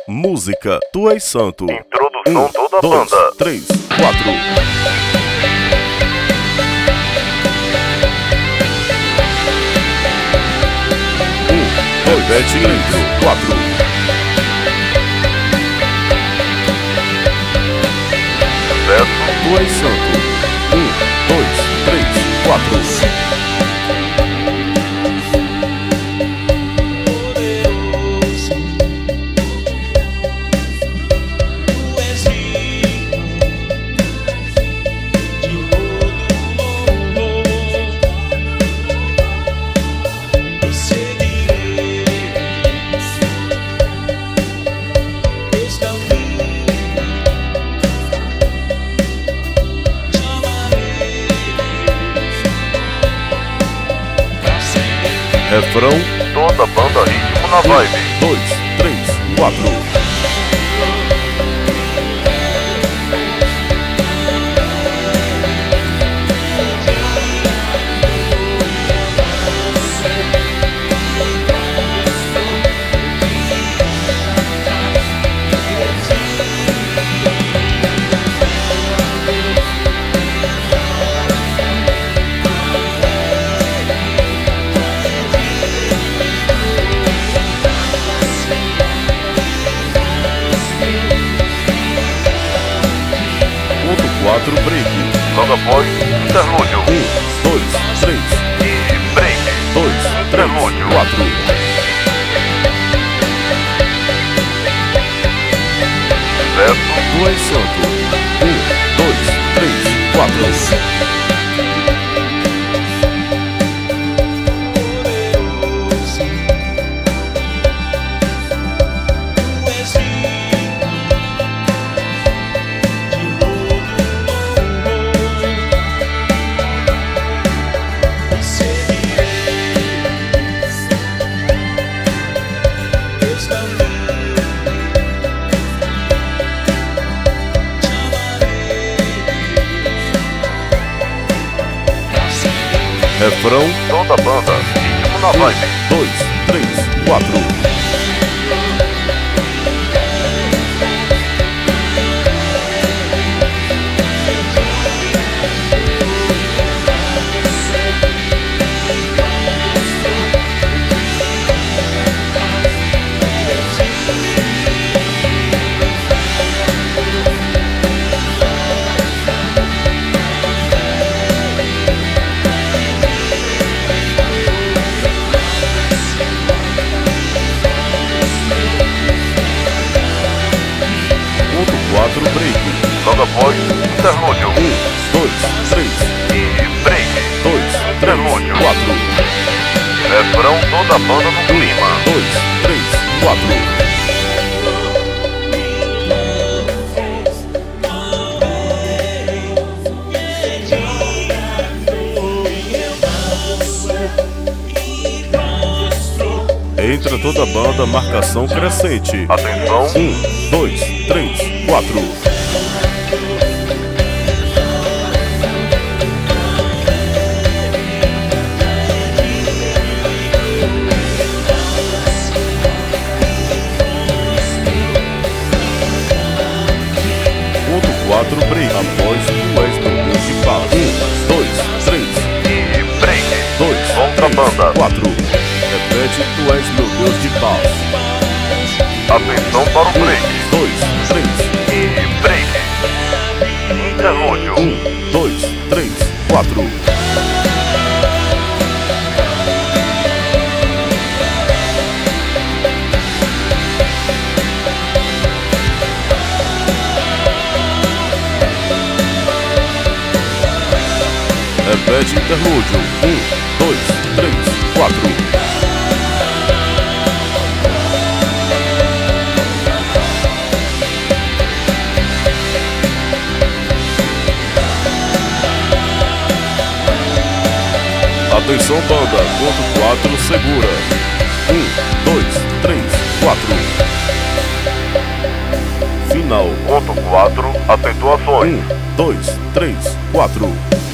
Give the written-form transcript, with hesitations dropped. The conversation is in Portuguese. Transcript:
Música Tu És Santo. Introdução toda a 2, banda. 3, 4. Repete intro. 4. Verso. Tu és santo. 1, 2, 3, 4. Refrão. Toda banda ritmo na vibe. 2, 3, 4. Ponto 4, break. Logo após, interlúdio. 1, 2, 3, E break. 2, 3, Interlúdio. 4. Verso. Tu és santo. 1, 2, 3, 4. Refrão. Toda banda ritmo na vibe. 2, 3, 4. Ponto 4, break. Logo após, interlúdio. 1, 2, 3, E break. 2, 3, Interlúdio. 4. Refrão. Toda banda no clima. 2, 3, 4. Entra toda a banda, marcação crescente. Atenção. 1, 2, 3, 4. Ponto 4, break. Após Tu És meu Deus de paz. 1, 2, 3, E break. 2, Outra banda. 4. Repete, Tu és meu Deus de paz. Atenção para o break. 2, 3, E break. Interlúdio. 1, 2, 3, 4. Repete interlúdio. 1, 2, 3, 4. Atenção banda, conto 4, segura. 1, 2, 3, 4. Final. Ponto 4. Acentuações. 1, 2, 3, 4.